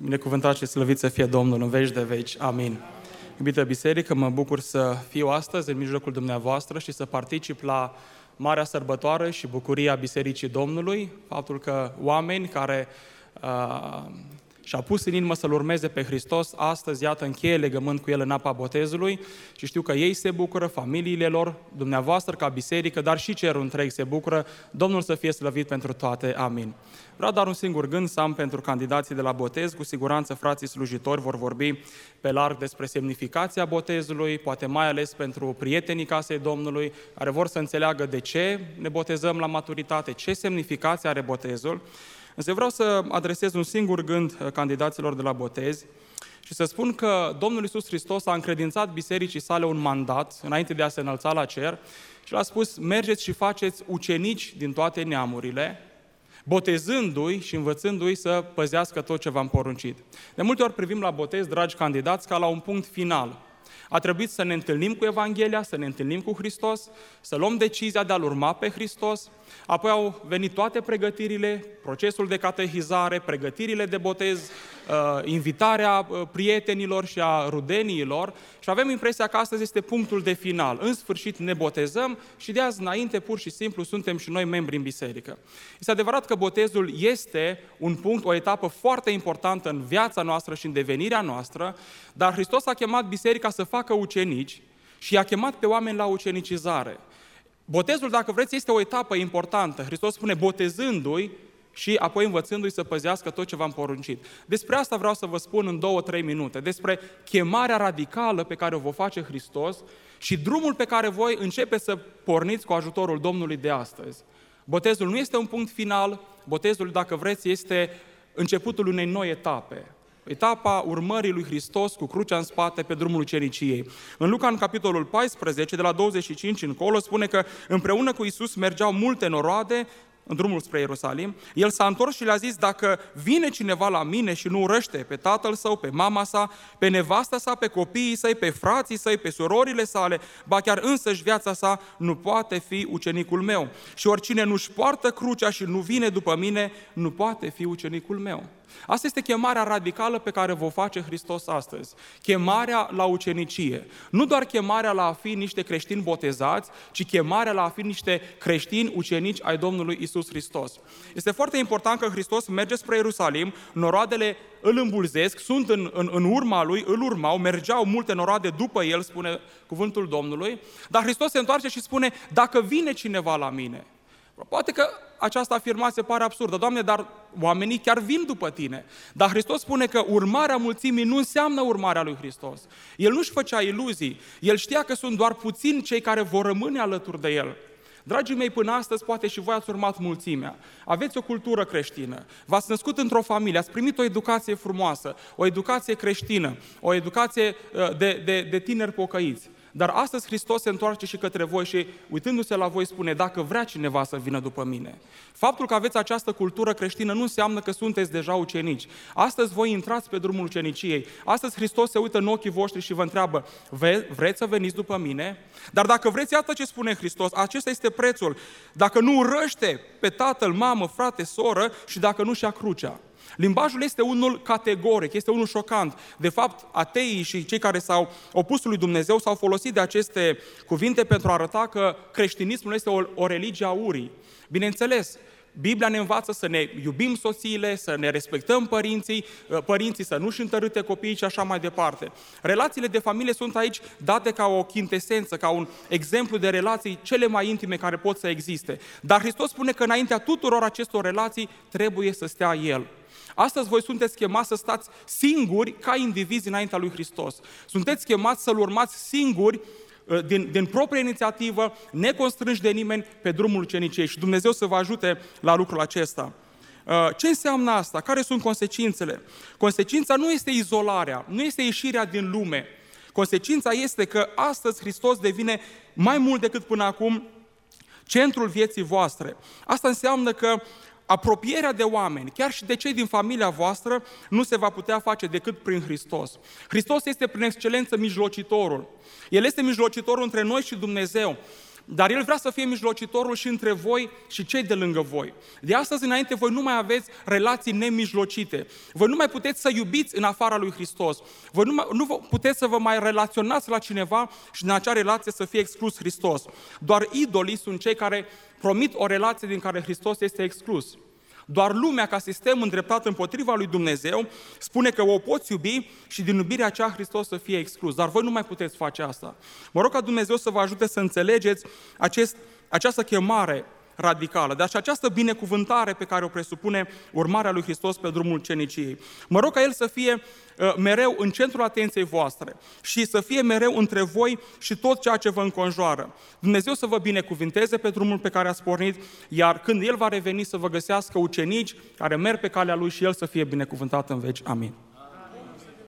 Binecuvântat și slăvit să fie Domnul în veci de veci. Amin. Iubită biserică, mă bucur să fiu astăzi în mijlocul dumneavoastră și să particip la marea sărbătoare și bucuria Bisericii Domnului, faptul că oameni care și-a pus în inimă să-L urmeze pe Hristos, astăzi, iată, încheie legământ cu El în apa botezului și știu că ei se bucură, familiile lor, dumneavoastră ca biserică, dar și cerul întreg se bucură. Domnul să fie slăvit pentru toate. Amin. Vreau doar un singur gând să am pentru candidații de la botez. Cu siguranță frații slujitori vor vorbi pe larg despre semnificația botezului, poate mai ales pentru prietenii casei Domnului, care vor să înțeleagă de ce ne botezăm la maturitate, ce semnificație are botezul. Însă vreau să adresez un singur gând candidaților de la botez și să spun că Domnul Iisus Hristos a încredințat bisericii sale un mandat înainte de a se înălța la cer și le-a spus: mergeți și faceți ucenici din toate neamurile, botezându-i și învățându-i să păzească tot ce v-am poruncit. De multe ori privim la botez, dragi candidați, ca la un punct final. A trebuit să ne întâlnim cu Evanghelia, să ne întâlnim cu Hristos, să luăm decizia de a-L urma pe Hristos, apoi au venit toate pregătirile, procesul de catehizare, pregătirile de botez, invitarea prietenilor și a rudeniilor și avem impresia că astăzi este punctul de final. În sfârșit ne botezăm și de azi înainte pur și simplu suntem și noi membri în biserică. Este adevărat că botezul este un punct, o etapă foarte importantă în viața noastră și în devenirea noastră, dar Hristos a chemat biserica să facă ucenici și i-a chemat pe oameni la ucenicizare. Botezul, dacă vreți, este o etapă importantă. Hristos spune botezându-i și apoi învățându-i să păzească tot ce v-am poruncit. Despre asta vreau să vă spun în 2-3 minute, despre chemarea radicală pe care o va face Hristos și drumul pe care voi începeți să porniți cu ajutorul Domnului de astăzi. Botezul nu este un punct final, botezul, dacă vreți, este începutul unei noi etape. Etapa urmării lui Hristos cu crucea în spate pe drumul uceniciei. În Luca, în capitolul 14, de la 25 încolo, spune că împreună cu Iisus mergeau multe noroade în drumul spre Ierusalim. El s-a întors și le-a zis: dacă vine cineva la mine și nu urăște pe tatăl său, pe mama sa, pe nevasta sa, pe copiii săi, pe frații săi, pe surorile sale, ba chiar însăși viața sa, nu poate fi ucenicul meu. Și oricine nu-și poartă crucea și nu vine după mine, nu poate fi ucenicul meu. Asta este chemarea radicală pe care vă face Hristos astăzi. Chemarea la ucenicie. Nu doar chemarea la a fi niște creștini botezați, ci chemarea la a fi niște creștini ucenici ai Domnului Iisus Hristos. Este foarte important că Hristos merge spre Ierusalim, noroadele îl îmbulzesc, sunt în urma lui, îl urmau, mergeau multe noroade după el, spune cuvântul Domnului, dar Hristos se întoarce și spune: dacă vine cineva la mine. Poate că această afirmație pare absurdă. Doamne, dar oamenii chiar vin după tine. Dar Hristos spune că urmarea mulțimii nu înseamnă urmarea lui Hristos. El nu-și făcea iluzii. El știa că sunt doar puțini cei care vor rămâne alături de el. Dragii mei, până astăzi poate și voi ați urmat mulțimea. Aveți o cultură creștină, v-ați născut într-o familie, ați primit o educație frumoasă, o educație creștină, o educație de tineri pocăiți. Dar astăzi Hristos se întoarce și către voi și, uitându-se la voi, spune: dacă vrea cineva să vină după mine. Faptul că aveți această cultură creștină nu înseamnă că sunteți deja ucenici. Astăzi voi intrați pe drumul uceniciei. Astăzi Hristos se uită în ochii voștri și vă întreabă: vreți să veniți după mine? Dar dacă vreți, iată ce spune Hristos: acesta este prețul. Dacă nu urăște pe tatăl, mamă, frate, soră și dacă nu-și ia crucea. Limbajul este unul categoric, este unul șocant. De fapt, ateii și cei care s-au opus lui Dumnezeu s-au folosit de aceste cuvinte pentru a arăta că creștinismul este o religie a urii. Bineînțeles, Biblia ne învață să ne iubim soțiile, să ne respectăm părinții să nu-și întărâte copiii și așa mai departe. Relațiile de familie sunt aici date ca o chintesență, ca un exemplu de relații cele mai intime care pot să existe. Dar Hristos spune că înaintea tuturor acestor relații trebuie să stea El. Astăzi voi sunteți chemați să stați singuri ca indivizi înaintea lui Hristos. Sunteți chemați să-L urmați singuri din proprie inițiativă, neconstrânși de nimeni, pe drumul uceniciei. Și Dumnezeu să vă ajute la lucrul acesta. Ce înseamnă asta? Care sunt consecințele? Consecința nu este izolarea, nu este ieșirea din lume. Consecința este că astăzi Hristos devine mai mult decât până acum centrul vieții voastre. Asta înseamnă că apropierea de oameni, chiar și de cei din familia voastră, nu se va putea face decât prin Hristos. Hristos este prin excelență mijlocitorul. El este mijlocitorul între noi și Dumnezeu. dar El vrea să fie mijlocitorul și între voi și cei de lângă voi. De astăzi înainte voi nu mai aveți relații nemijlocite. Voi nu mai puteți să iubiți în afara lui Hristos. Voi nu puteți să vă mai relaționați la cineva și în acea relație să fie exclus Hristos. Doar idolii sunt cei care promit o relație din care Hristos este exclus. Doar lumea, ca sistem îndreptat împotriva lui Dumnezeu, spune că o poți iubi și din iubirea aceea Hristos să fie exclus. Dar voi nu mai puteți face asta. Mă rog ca Dumnezeu să vă ajute să înțelegeți această chemare radicală, dar și această binecuvântare pe care o presupune urmarea lui Hristos pe drumul uceniciei. Mă rog ca El să fie mereu în centrul atenției voastre și să fie mereu între voi și tot ceea ce vă înconjoară. Dumnezeu să vă binecuvinteze pe drumul pe care ați pornit, iar când El va reveni să vă găsească ucenici care merg pe calea Lui și El să fie binecuvântat în veci. Amin.